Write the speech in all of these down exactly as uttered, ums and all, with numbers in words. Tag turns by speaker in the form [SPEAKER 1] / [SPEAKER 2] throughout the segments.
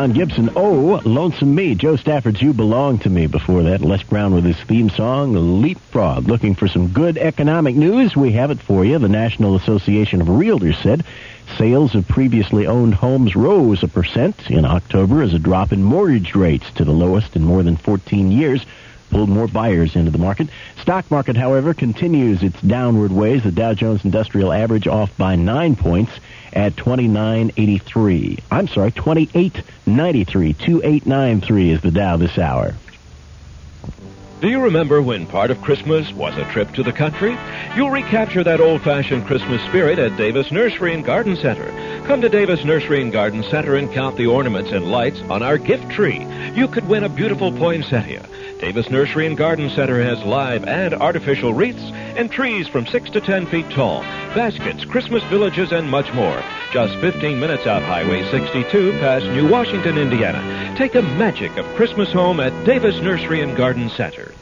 [SPEAKER 1] Don Gibson, Oh, Lonesome Me. Joe Stafford's You Belong to Me before that. Les Brown with his theme song, Leapfrog. Looking for some good economic news? We have it for you. The National Association of Realtors said sales of previously owned homes rose a percent in October as a drop in mortgage rates to the lowest in more than fourteen years pulled more buyers into the market. Stock market, however, continues its downward ways. The Dow Jones Industrial Average off by nine points at twenty-nine eighty-three. I'm sorry, twenty-eight ninety-three. twenty-eight ninety-three is the Dow this hour.
[SPEAKER 2] Do you remember when part of Christmas was a trip to the country? You'll recapture that old-fashioned Christmas spirit at Davis Nursery and Garden Center. Come to Davis Nursery and Garden Center and count the ornaments and lights on our gift tree. You could win a beautiful poinsettia. Davis Nursery and Garden Center has live and artificial wreaths and trees from six to ten feet tall, baskets, Christmas villages, and much more. Just fifteen minutes out Highway sixty-two past New Washington, Indiana. Take a magic of Christmas home at Davis Nursery and Garden Center.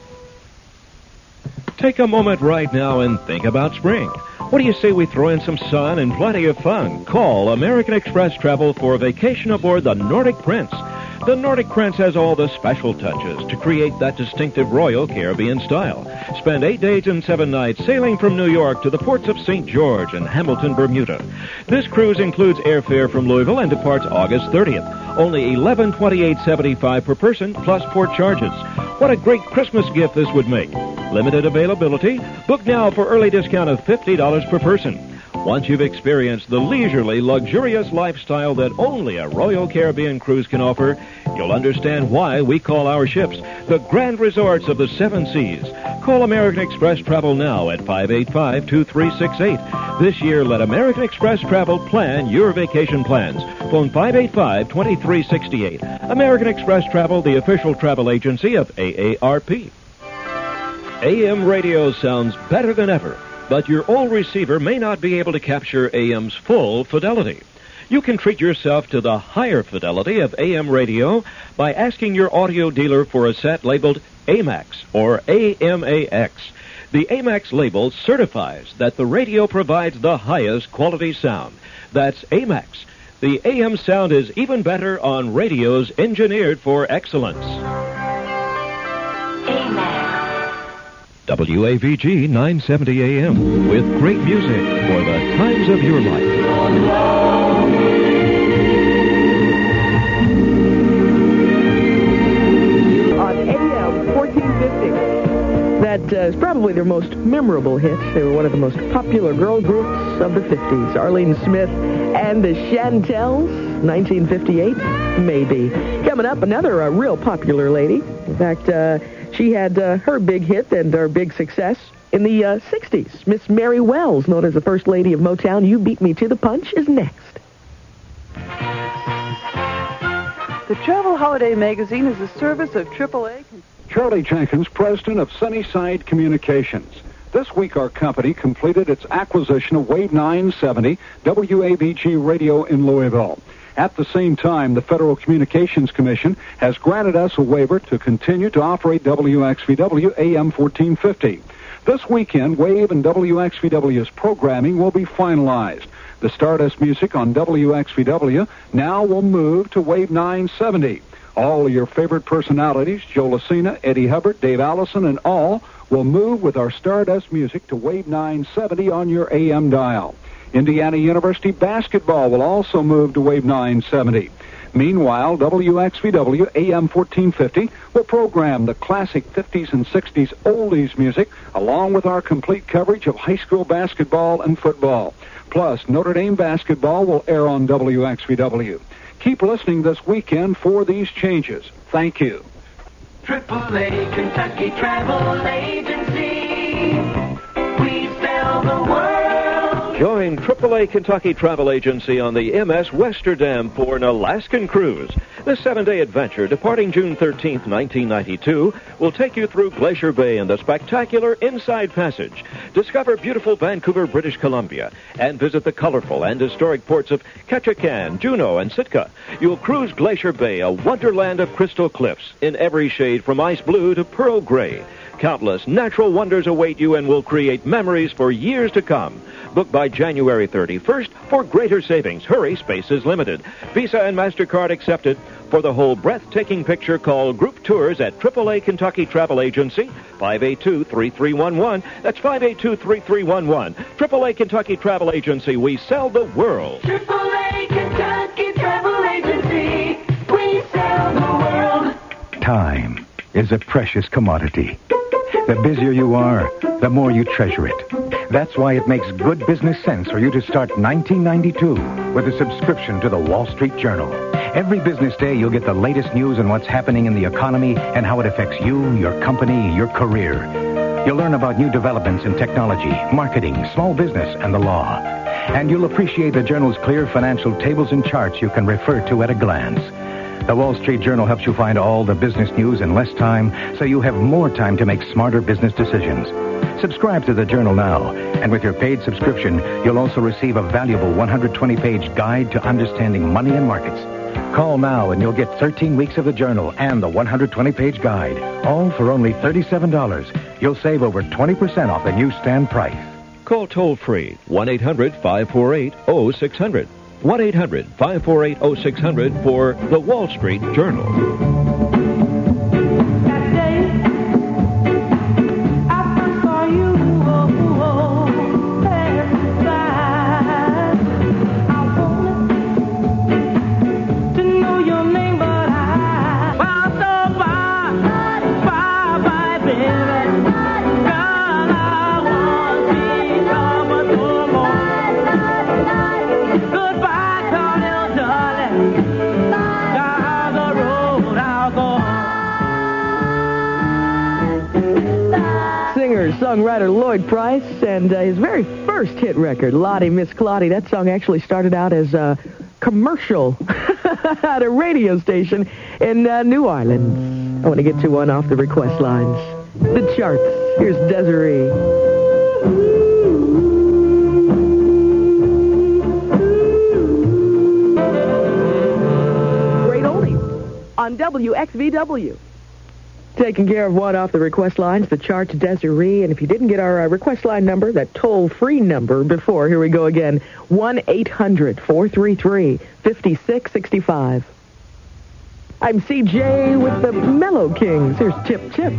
[SPEAKER 2] Take a moment right now and think about spring. What do you say we throw in some sun and plenty of fun? Call American Express Travel for a vacation aboard the Nordic Prince. The Nordic Prince has all the special touches to create that distinctive Royal Caribbean style. Spend eight days and seven nights sailing from New York to the ports of Saint George and Hamilton, Bermuda. This cruise includes airfare from Louisville and departs August thirtieth. Only eleven twenty-eight seventy-five per person plus port charges. What a great Christmas gift this would make. Limited availability. Book now for early discount of fifty dollars per person. Once you've experienced the leisurely, luxurious lifestyle that only a Royal Caribbean cruise can offer, you'll understand why we call our ships the grand resorts of the seven seas. Call American Express Travel now at five eight five, two three six eight. This year, let American Express Travel plan your vacation plans. Phone five eight five, two three six eight. American Express Travel, the official travel agency of A A R P. A M radio sounds better than ever, but your old receiver may not be able to capture A M's full fidelity. You can treat yourself to the higher fidelity of A M radio by asking your audio dealer for a set labeled A MAX or A M A X. The A MAX label certifies that the radio provides the highest quality sound. That's A MAX. The A M sound is even better on radios engineered for excellence. A MAX. W A V G nine seventy A M with great music for the times of your life.
[SPEAKER 3] On A M fourteen fifty. That uh, is probably their most memorable hit. They were one of the most popular girl groups of the fifties. Arlene Smith and the Chantels, nineteen fifty-eight, maybe. Coming up, another uh, real popular lady. In fact, uh, she had uh, her big hit and her big success in the uh, sixties. Miss Mary Wells, known as the First Lady of Motown, You Beat Me to the Punch, is next.
[SPEAKER 4] The Travel Holiday Magazine is a service of triple A.
[SPEAKER 5] Charlie Jenkins, president of Sunnyside Communications. This week, our company completed its acquisition of Wave nine seventy W A V G Radio in Louisville. At the same time, the Federal Communications Commission has granted us a waiver to continue to operate W X V W A M fourteen fifty. This weekend, Wave and W X V W's programming will be finalized. The Stardust music on W X V W now will move to Wave nine seventy. All of your favorite personalities, Joe Lucina, Eddie Hubbard, Dave Allison, and all, will move with our Stardust music to Wave nine seventy on your A M dial. Indiana University basketball will also move to Wave nine seventy. Meanwhile, W X V W A M fourteen fifty will program the classic fifties and sixties oldies music along with our complete coverage of high school basketball and football. Plus, Notre Dame basketball will air on W X V W. Keep listening this weekend for these changes. Thank you.
[SPEAKER 6] triple A Kentucky Travel Agency. We sell the world.
[SPEAKER 2] Join triple A Kentucky Travel Agency on the M S Westerdam for an Alaskan cruise. This seven-day adventure, departing June thirteenth, nineteen ninety-two, will take you through Glacier Bay and the spectacular Inside Passage. Discover beautiful Vancouver, British Columbia, and visit the colorful and historic ports of Ketchikan, Juneau, and Sitka. You'll cruise Glacier Bay, a wonderland of crystal cliffs in every shade from ice blue to pearl gray. Countless natural wonders await you and will create memories for years to come. Book by January thirty-first for greater savings. Hurry, space is limited. Visa and MasterCard accepted. For the whole breathtaking picture, call Group Tours at triple A Kentucky Travel Agency, five eight two, three three one one. That's five eight two, three three one one. triple A Kentucky Travel Agency, we sell the world.
[SPEAKER 6] triple A Kentucky Travel Agency, we sell the world.
[SPEAKER 7] Time is a precious commodity. The busier you are, the more you treasure it. That's why it makes good business sense for you to start nineteen ninety-two with a subscription to the Wall Street Journal. Every business day, you'll get the latest news on what's happening in the economy and how it affects you, your company, your career. You'll learn about new developments in technology, marketing, small business, and the law. And you'll appreciate the Journal's clear financial tables and charts you can refer to at a glance. The Wall Street Journal helps you find all the business news in less time, so you have more time to make smarter business decisions. Subscribe to the Journal now, and with your paid subscription, you'll also receive a valuable one hundred twenty page guide to understanding money and markets. Call now and you'll get thirteen weeks of the Journal and the one hundred twenty page guide, all for only thirty-seven dollars. You'll save over twenty percent off the newsstand price.
[SPEAKER 2] Call toll-free one eight hundred, five four eight, oh six hundred. one eight hundred, five four eight, oh six hundred for the Wall Street Journal.
[SPEAKER 3] Songwriter Lloyd Price and uh, his very first hit record, Lottie Miss Claudie. That song actually started out as a commercial at a radio station in uh, New Orleans. I want to get to one off the request lines. The charts. Here's Desiree. Great oldies on W X V W. Taking care of one off the request lines, the charts, Desiree. And if you didn't get our uh, request line number, that toll-free number before, here we go again, one eight hundred, four three three, five six six five. I'm C J with the Mellow Kings. Here's Chip Chip.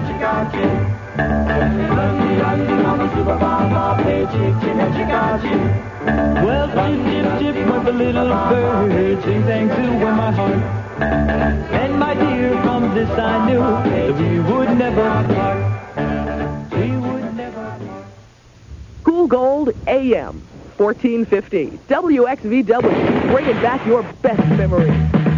[SPEAKER 8] Well, chip, chip, chip, with the little bird sings and too in my heart. And my dear, from this I knew that we would never part. We would never part.
[SPEAKER 3] Cool Gold A M, fourteen fifty. W X V W, bringing back your best memories.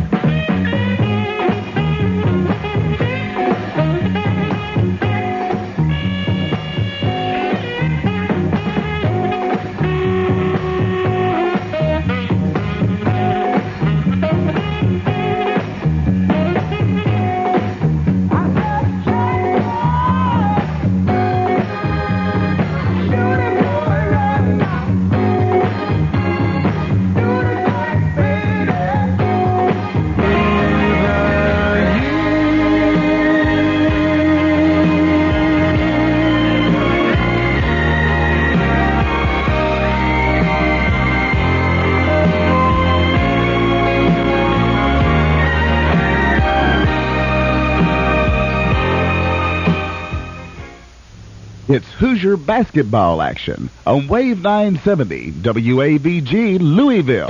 [SPEAKER 9] It's Hoosier basketball action on Wave nine seventy W A V G Louisville.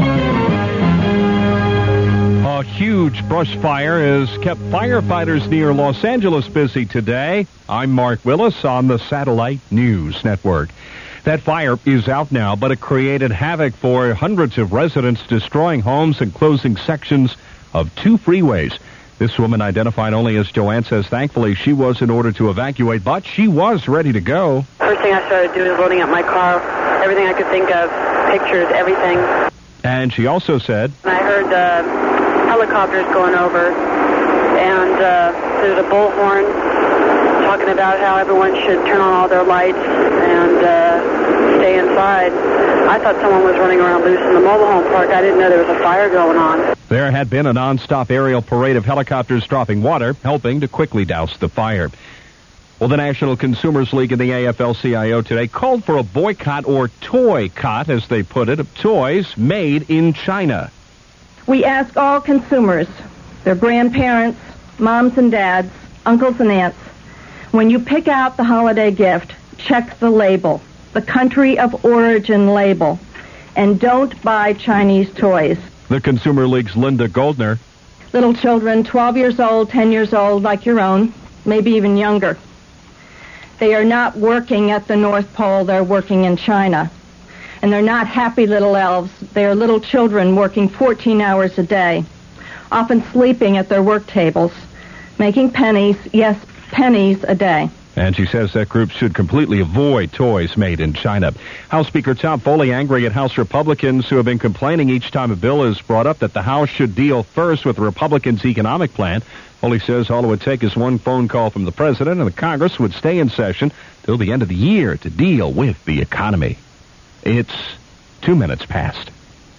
[SPEAKER 10] A huge brush fire has kept firefighters near Los Angeles busy today. I'm Mark Willis on the Satellite News Network. That fire is out now, but it created havoc for hundreds of residents, destroying homes and closing sections of two freeways. This woman, identified only as Joanne, says thankfully she was in order to evacuate, but she was ready to go.
[SPEAKER 11] First thing I started doing was loading up my car, everything I could think of, pictures, everything.
[SPEAKER 10] And she also said,
[SPEAKER 11] I heard uh, helicopters going over, and uh, there's a bullhorn talking about how everyone should turn on all their lights and uh, stay inside. I thought someone was running around loose in the mobile home park. I didn't know there was a fire going on.
[SPEAKER 10] There had been a non-stop aerial parade of helicopters dropping water, helping to quickly douse the fire. Well, the National Consumers League and the A F L C I O today called for a boycott or toycott, as they put it, of toys made in China.
[SPEAKER 12] We ask all consumers, their grandparents, moms and dads, uncles and aunts, when you pick out the holiday gift, check the label, the country of origin label, and don't buy Chinese toys.
[SPEAKER 10] The Consumer League's Linda Goldner.
[SPEAKER 12] Little children, twelve years old, ten years old, like your own, maybe even younger. They are not working at the North Pole, they're working in China. And they're not happy little elves. They are little children working fourteen hours a day, often sleeping at their work tables, making pennies, yes, pennies a day.
[SPEAKER 10] And she says that group should completely avoid toys made in China. House Speaker Tom Foley angry at House Republicans who have been complaining each time a bill is brought up that the House should deal first with the Republicans' economic plan. Foley says all it would take is one phone call from the president and the Congress would stay in session till the end of the year to deal with the economy. It's two minutes past.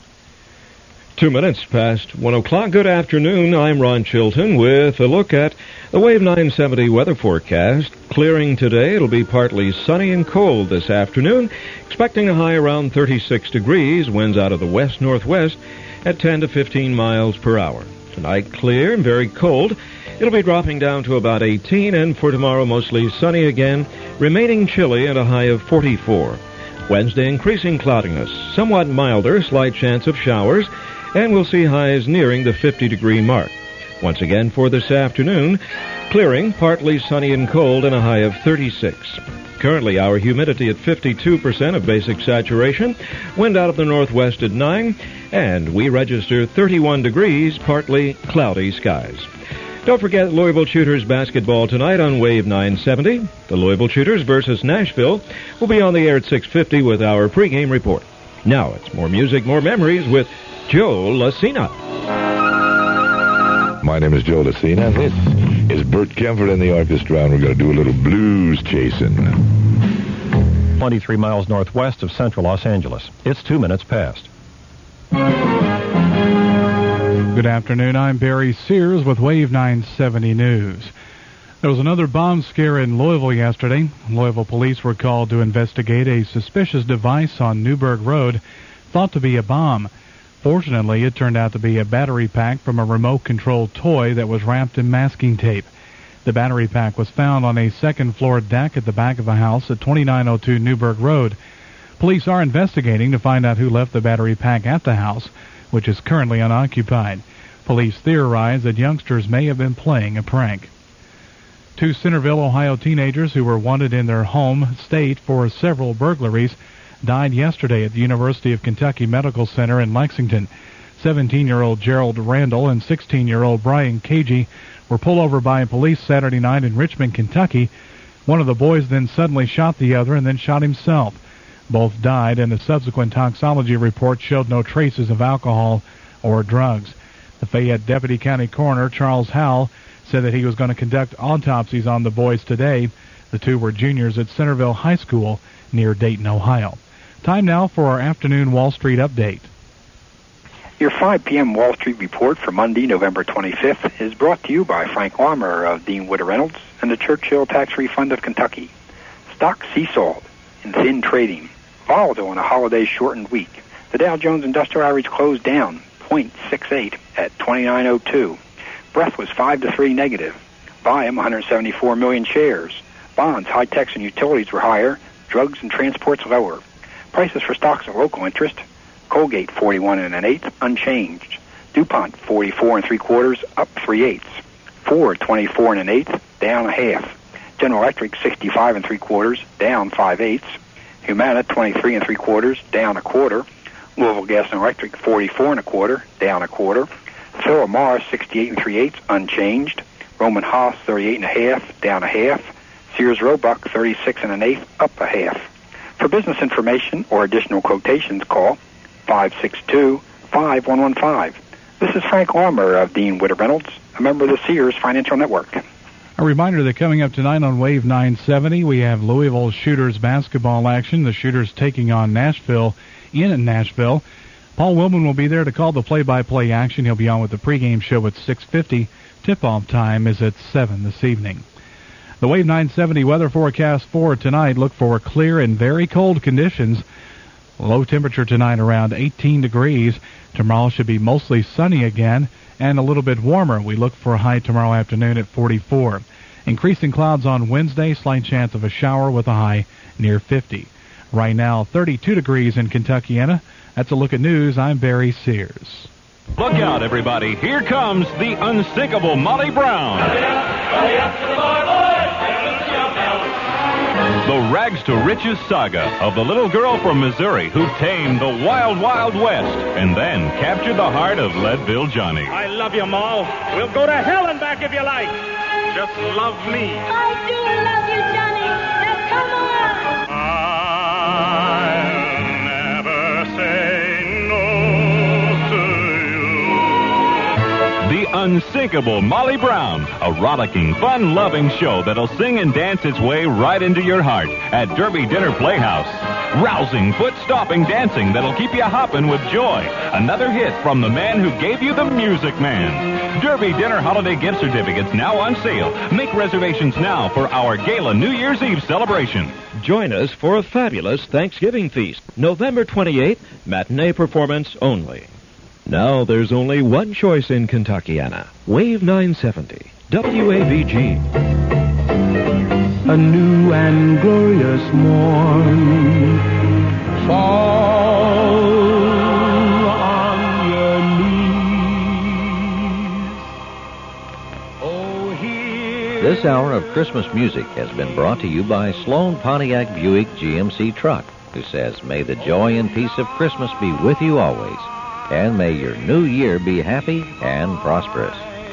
[SPEAKER 2] Two minutes past one o'clock. Good afternoon. I'm Ron Chilton with a look at the Wave nine seventy weather forecast. Clearing today. It'll be partly sunny and cold this afternoon. Expecting a high around thirty-six degrees. Winds out of the west-northwest at ten to fifteen miles per hour. Tonight clear and very cold. It'll be dropping down to about eighteen, and for tomorrow mostly sunny again, remaining chilly and a high of forty-four. Wednesday increasing cloudiness, somewhat milder, slight chance of showers, and we'll see highs nearing the fifty-degree mark. Once again for this afternoon, clearing, partly sunny and cold, and a high of thirty-six. Currently, our humidity at fifty-two percent of basic saturation, wind out of the northwest at nine, and we register thirty-one degrees, partly cloudy skies. Don't forget Louisville Shooters basketball tonight on Wave nine seventy. The Louisville Shooters versus Nashville will be on the air at six fifty with our pregame report. Now it's more music, more memories with Joe Lucina.
[SPEAKER 13] My name is Joe Lucina, and this is Bert Kemford and the orchestra, and we're going to do a little blues chasing.
[SPEAKER 10] twenty-three miles northwest of central Los Angeles. It's two minutes past.
[SPEAKER 14] Good afternoon. I'm Barry Sears with Wave nine seventy News. There was another bomb scare in Louisville yesterday. Louisville police were called to investigate a suspicious device on Newburgh Road, thought to be a bomb. Fortunately, it turned out to be a battery pack from a remote-controlled toy that was wrapped in masking tape. The battery pack was found on a second-floor deck at the back of a house at twenty-nine oh two Newburgh Road. Police are investigating to find out who left the battery pack at the house, which is currently unoccupied. Police theorize that youngsters may have been playing a prank. Two Centerville, Ohio teenagers who were wanted in their home state for several burglaries died yesterday at the University of Kentucky Medical Center in Lexington. seventeen-year-old Gerald Randall and sixteen-year-old Brian Cagey were pulled over by police Saturday night in Richmond, Kentucky. One of the boys then suddenly shot the other and then shot himself. Both died, and a subsequent toxicology report showed no traces of alcohol or drugs. The Fayette Deputy County Coroner, Charles Howell, said that he was going to conduct autopsies on the boys today. The two were juniors at Centerville High School near Dayton, Ohio. Time now for our afternoon Wall Street update.
[SPEAKER 15] Your five p.m. Wall Street report for Monday, November twenty-fifth, is brought to you by Frank Larmer of Dean Witter Reynolds and the Churchill Tax Refund of Kentucky. Stock seesawed in thin trading, volatile in a holiday-shortened week. The Dow Jones Industrial Average closed down zero point six eight at twenty-nine oh two. Breath was five to three negative. Volume one hundred seventy-four million shares. Bonds, high techs, and utilities were higher. Drugs and transports lower. Prices for stocks of local interest: Colgate forty-one and an eighth, unchanged. DuPont forty-four and three quarters, up three eighths. Ford twenty-four and an eighth, down a half. General Electric sixty-five and three quarters, down five eighths. Humana twenty-three and three quarters, down a quarter. Louisville Gas and Electric forty-four and a quarter, down a quarter. Philip Morris sixty-eight and three eighths, unchanged. Roman Haas thirty-eight and a half, down a half. Sears Roebuck thirty-six and an eighth, up a half. For business information or additional quotations, call five six two, five one one five. This is Frank Larmer of Dean Witter Reynolds, a member of the Sears Financial Network.
[SPEAKER 14] A reminder that coming up tonight on Wave nine seventy, we have Louisville Shooters basketball action. The Shooters taking on Nashville in Nashville. Paul Wilman will be there to call the play-by-play action. He'll be on with the pregame show at six fifty. Tip-off time is at seven this evening. The Wave nine seventy weather forecast for tonight, look for clear and very cold conditions. Low temperature tonight around eighteen degrees. Tomorrow should be mostly sunny again and a little bit warmer. We look for a high tomorrow afternoon at forty-four. Increasing clouds on Wednesday, slight chance of a shower with a high near fifty. Right now, thirty-two degrees in Kentuckiana. That's a look at news. I'm Barry Sears.
[SPEAKER 10] Look out, everybody. Here comes the unsinkable Molly Brown. The rags to riches saga of the little girl from Missouri who tamed the wild, wild West and then captured the heart of Leadville Johnny.
[SPEAKER 16] I love you, Moll. We'll go to hell and back if you like. Just love me.
[SPEAKER 6] I do love you, Johnny. Now come on.
[SPEAKER 16] I'll never say no to you.
[SPEAKER 10] The unsinkable Molly Brown, a rollicking, fun-loving show that'll sing and dance its way right into your heart at Derby Dinner Playhouse. Rousing, foot-stomping dancing that'll keep you hopping with joy. Another hit from the man who gave you the Music Man. Derby Dinner Holiday Gift Certificates now on sale. Make reservations now for our Gala New Year's Eve celebration.
[SPEAKER 2] Join us for a fabulous Thanksgiving feast, November twenty-eighth, matinee performance only. Now there's only one choice in Kentuckiana, Wave nine seventy, W A V G.
[SPEAKER 8] A new and glorious morn. Fall on your knees. Oh, here.
[SPEAKER 17] This hour of Christmas music has been brought to you by Sloan Pontiac Buick G M C Truck, who says, may the joy and peace of Christmas be with you always, and may your new year be happy and prosperous.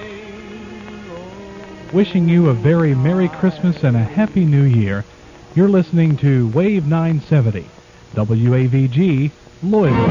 [SPEAKER 14] Wishing you a very Merry Christmas and a Happy New Year. You're listening to Wave nine seventy, W A V G, Louisville.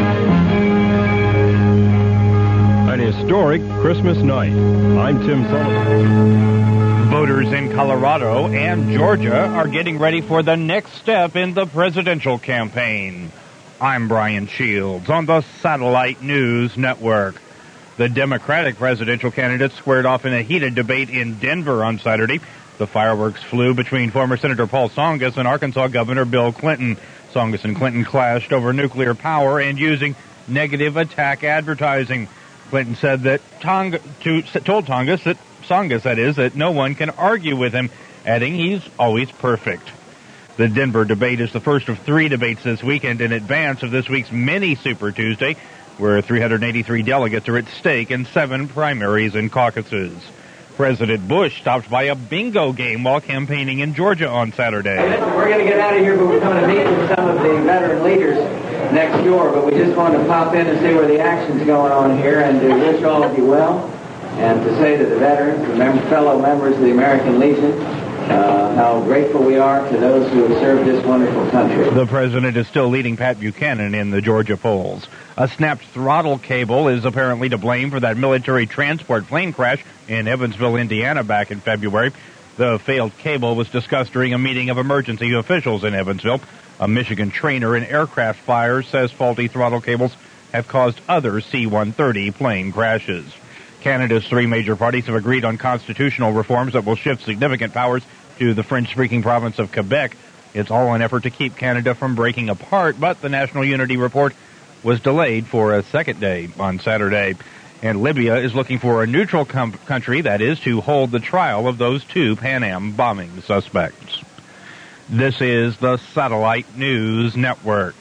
[SPEAKER 10] An historic Christmas night. I'm Tim Sullivan.
[SPEAKER 18] Voters in Colorado and Georgia are getting ready for the next step in the presidential campaign. I'm Brian Shields on the Satellite News Network. The Democratic presidential candidates squared off in a heated debate in Denver on Saturday. The fireworks flew between former Senator Paul Tsongas and Arkansas Governor Bill Clinton. Tsongas and Clinton clashed over nuclear power and using negative attack advertising. Clinton said that Tong- to, told Tsongas that Tsongas, that is, that no one can argue with him, adding he's always perfect. The Denver debate is the first of three debates this weekend in advance of this week's mini Super Tuesday, where three hundred eighty-three delegates are at stake in seven primaries and caucuses. President Bush stopped by a bingo game while campaigning in Georgia on Saturday.
[SPEAKER 19] We're going to get out of here, but we're going to meet with some of the veteran leaders next door, but we just wanted to pop in and see where the action's going on here and to wish all of you well and to say to the veterans, the mem- fellow members of the American Legion, Uh, how grateful we are to those who have served this wonderful country.
[SPEAKER 18] The president is still leading Pat Buchanan in the Georgia polls. A snapped throttle cable is apparently to blame for that military transport plane crash in Evansville, Indiana back in February. The failed cable was discussed during a meeting of emergency officials in Evansville. A Michigan trainer in aircraft fires says faulty throttle cables have caused other C one thirty plane crashes. Canada's three major parties have agreed on constitutional reforms that will shift significant powers to the French-speaking province of Quebec. It's all an effort to keep Canada from breaking apart, but the National Unity Report was delayed for a second day on Saturday. And Libya is looking for a neutral com- country, that is, to hold the trial of those two Pan Am bombing suspects. This is the Satellite News Network.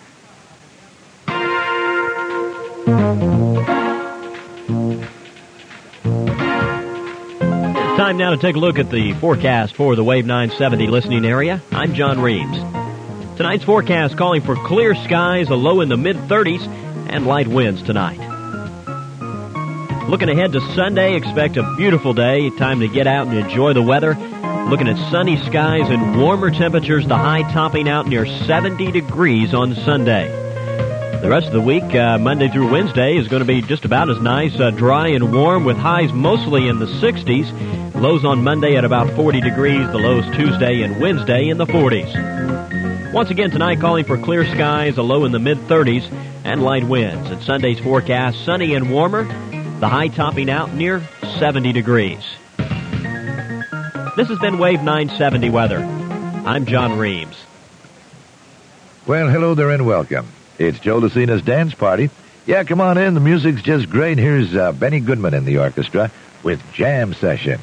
[SPEAKER 20] Time now to take a look at the forecast for the Wave nine seventy listening area. I'm John Reeves. Tonight's forecast calling for clear skies, a low in the mid-thirties, and light winds tonight. Looking ahead to Sunday, expect a beautiful day. Time to get out and enjoy the weather. Looking at sunny skies and warmer temperatures, the high topping out near seventy degrees on Sunday. The rest of the week, uh, Monday through Wednesday, is going to be just about as nice, uh, dry and warm with highs mostly in the sixties. Lows on Monday at about forty degrees, the lows Tuesday and Wednesday in the forties. Once again tonight, calling for clear skies, a low in the mid-thirties, and light winds. At Sunday's forecast, sunny and warmer, the high topping out near seventy degrees. This has been Wave nine seventy Weather. I'm John Reeves.
[SPEAKER 13] Well, hello there and welcome. It's Joe Lucina's dance party. Yeah, come on in. The music's just great. Here's uh, Benny Goodman in the orchestra with Jam Session.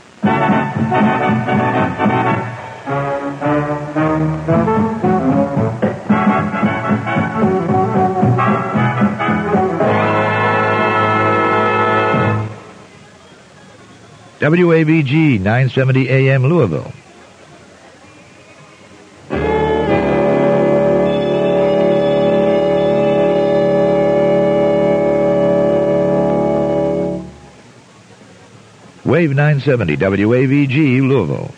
[SPEAKER 13] W A B G, nine seventy A M Louisville. Wave nine seventy, W A V G, Louisville.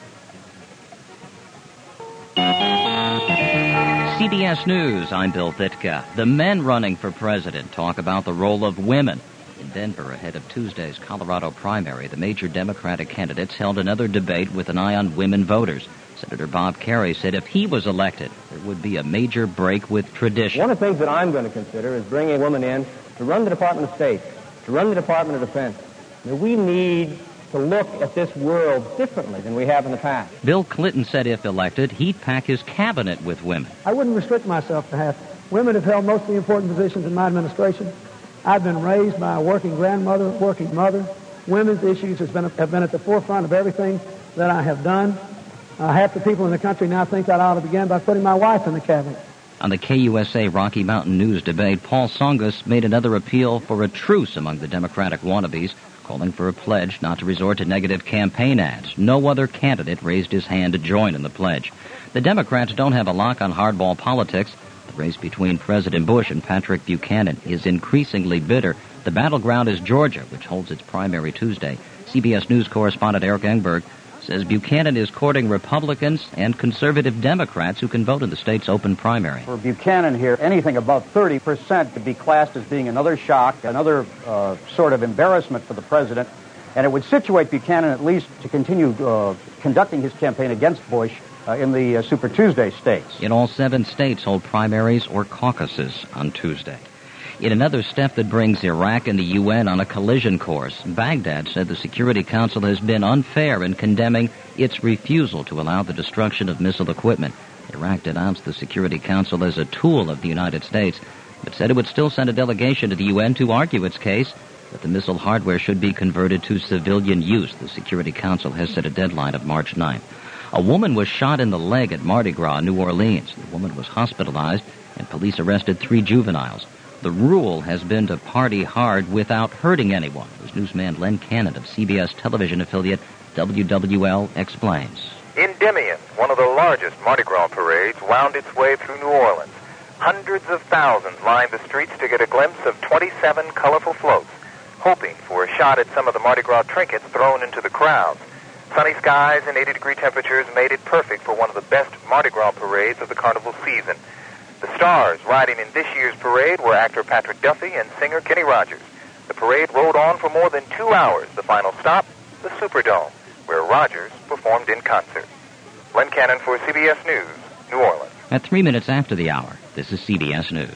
[SPEAKER 21] C B S News, I'm Bill Vitka. The men running for president talk about the role of women. In Denver, ahead of Tuesday's Colorado primary, the major Democratic candidates held another debate with an eye on women voters. Senator Bob Kerrey said if he was elected, there would be a major break with tradition.
[SPEAKER 22] One of the things that I'm going to consider is bringing women in to run the Department of State, to run the Department of Defense. Now, we need to look at this world differently than we have in the past.
[SPEAKER 21] Bill Clinton said if elected, he'd pack his cabinet with women.
[SPEAKER 23] I wouldn't restrict myself to half. Women have held most of the important positions in my administration. I've been raised by a working grandmother, working mother. Women's issues has been, have been at the forefront of everything that I have done. Uh, half the people in the country now think that I ought to begin by putting my wife in the cabinet.
[SPEAKER 21] On the K U S A Rocky Mountain News debate, Paul Tsongas made another appeal for a truce among the Democratic wannabes, calling for a pledge not to resort to negative campaign ads. No other candidate raised his hand to join in the pledge. The Democrats don't have a lock on hardball politics. The race between President Bush and Patrick Buchanan is increasingly bitter. The battleground is Georgia, which holds its primary Tuesday. C B S News correspondent Eric Engberg says Buchanan is courting Republicans and conservative Democrats who can vote in the state's open primary.
[SPEAKER 24] For Buchanan here, anything above thirty percent could be classed as being another shock, another uh, sort of embarrassment for the president, and it would situate Buchanan at least to continue uh, conducting his campaign against Bush uh, in the uh, Super Tuesday states.
[SPEAKER 21] In all seven states hold primaries or caucuses on Tuesday. In another step that brings Iraq and the U N on a collision course, Baghdad said the Security Council has been unfair in condemning its refusal to allow the destruction of missile equipment. Iraq denounced the Security Council as a tool of the United States, but said it would still send a delegation to the U N to argue its case that the missile hardware should be converted to civilian use. The Security Council has set a deadline of March ninth. A woman was shot in the leg at Mardi Gras, New Orleans. The woman was hospitalized, and police arrested three juveniles. The rule has been to party hard without hurting anyone, as newsman Len Cannon of C B S television affiliate W W L explains.
[SPEAKER 25] Endymion, one of the largest Mardi Gras parades, wound its way through New Orleans. Hundreds of thousands lined the streets to get a glimpse of twenty-seven colorful floats, hoping for a shot at some of the Mardi Gras trinkets thrown into the crowds. Sunny skies and eighty-degree temperatures made it perfect for one of the best Mardi Gras parades of the carnival season. The stars riding in this year's parade were actor Patrick Duffy and singer Kenny Rogers. The parade rode on for more than two hours. The final stop, the Superdome, where Rogers performed in concert. Len Cannon for C B S News, New Orleans.
[SPEAKER 21] At three minutes after the hour, this is C B S News.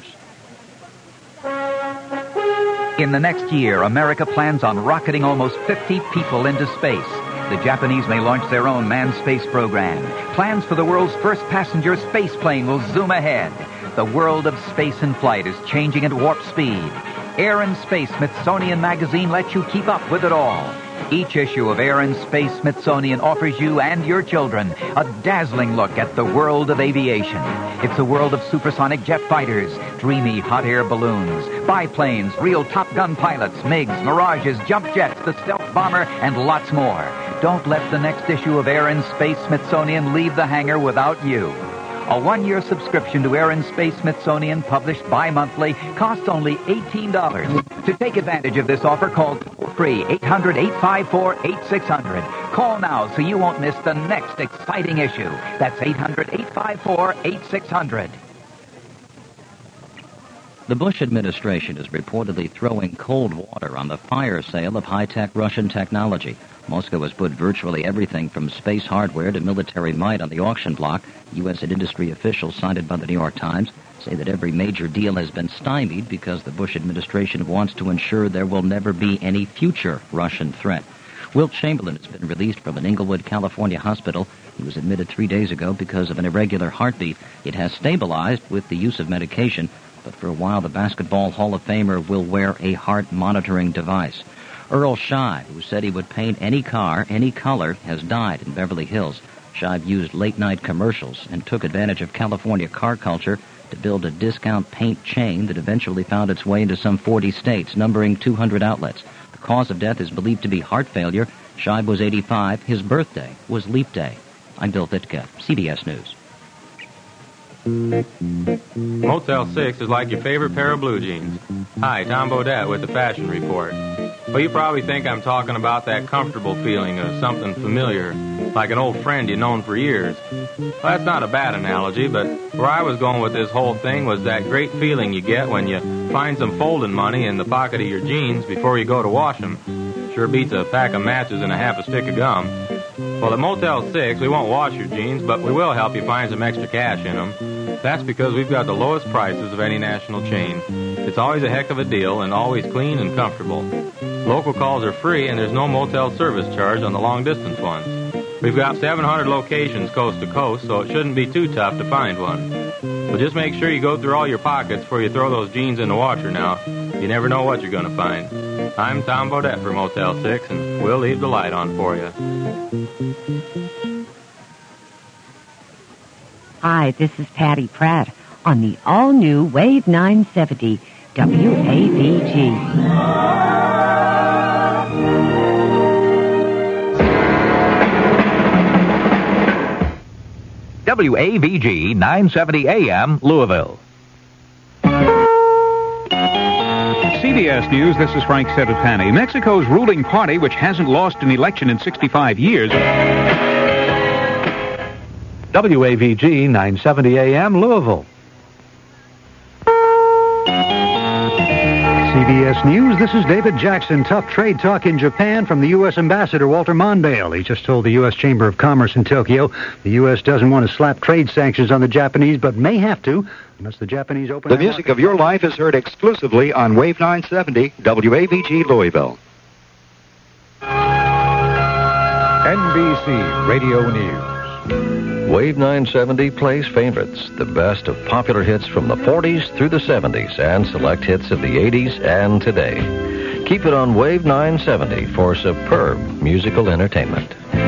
[SPEAKER 26] In the next year, America plans on rocketing almost fifty people into space. The Japanese may launch their own manned space program. Plans for the world's first passenger space plane will zoom ahead. The world of space and flight is changing at warp speed. Air and Space Smithsonian Magazine lets you keep up with it all. Each issue of Air and Space Smithsonian offers you and your children a dazzling look at the world of aviation. It's a world of supersonic jet fighters, dreamy hot air balloons, biplanes, real Top Gun pilots, MiGs, Mirages, jump jets, the stealth bomber, and lots more. Don't let the next issue of Air and Space Smithsonian leave the hangar without you. A one-year subscription to Air and Space Smithsonian, published bi-monthly, costs only eighteen dollars. To take advantage of this offer, call free eight hundred, eight five four, eight six hundred. Call now so you won't miss the next exciting issue. That's eight hundred, eight five four, eight six hundred.
[SPEAKER 21] The Bush administration is reportedly throwing cold water on the fire sale of high-tech Russian technology. Moscow has put virtually everything from space hardware to military might on the auction block. U S and industry officials cited by the New York Times say that every major deal has been stymied because the Bush administration wants to ensure there will never be any future Russian threat. Wilt Chamberlain has been released from an Inglewood, California hospital. He was admitted three days ago because of an irregular heartbeat. It has stabilized with the use of medication, but for a while the Basketball Hall of Famer will wear a heart monitoring device. Earl Scheib, who said he would paint any car, any color, has died in Beverly Hills. Scheib used late-night commercials and took advantage of California car culture to build a discount paint chain that eventually found its way into some forty states, numbering two hundred outlets. The cause of death is believed to be heart failure. Scheib was eighty-five. His birthday was Leap Day. I'm Bill Vitka, C B S News.
[SPEAKER 1] Motel six is like your favorite pair of blue jeans. Hi, Tom Bodette with the Fashion Report. Well, you probably think I'm talking about that comfortable feeling of something familiar, like an old friend you've known for years. Well, that's not a bad analogy, but where I was going with this whole thing was that great feeling you get when you find some folding money in the pocket of your jeans before you go to wash them. Sure beats a pack of matches and a half a stick of gum. Well, at Motel six, we won't wash your jeans, but we will help you find some extra cash in them. That's because we've got the lowest prices of any national chain. It's always a heck of a deal and always clean and comfortable. Local calls are free and there's no motel service charge on the long-distance ones. We've got seven hundred locations coast to coast, so it shouldn't be too tough to find one. But just make sure you go through all your pockets before you throw those jeans in the washer now. You never know what you're going to find. I'm Tom Bodette for Motel six, and we'll leave the light on for you.
[SPEAKER 3] Hi, this is Patty Pratt on the all-new Wave nine seventy W A V G.
[SPEAKER 4] W A V G nine seventy A M, Louisville.
[SPEAKER 5] C B S News, this is Frank Sedapani. Mexico's ruling party, which hasn't lost an election in sixty-five years...
[SPEAKER 7] W A V G nine seventy A M, Louisville.
[SPEAKER 9] C B S News, this is David Jackson. Tough trade talk in Japan from the U S Ambassador Walter Mondale. He just told the U S Chamber of Commerce in Tokyo the U S doesn't want to slap trade sanctions on the Japanese, but may have to unless the Japanese open...
[SPEAKER 27] The music of your life is heard exclusively on Wave nine seventy, W A V G Louisville.
[SPEAKER 28] N B C Radio News.
[SPEAKER 29] Wave nine seventy plays favorites, the best of popular hits from the forties through the seventies, and select hits of the eighties and today. Keep it on Wave nine seventy for superb musical entertainment.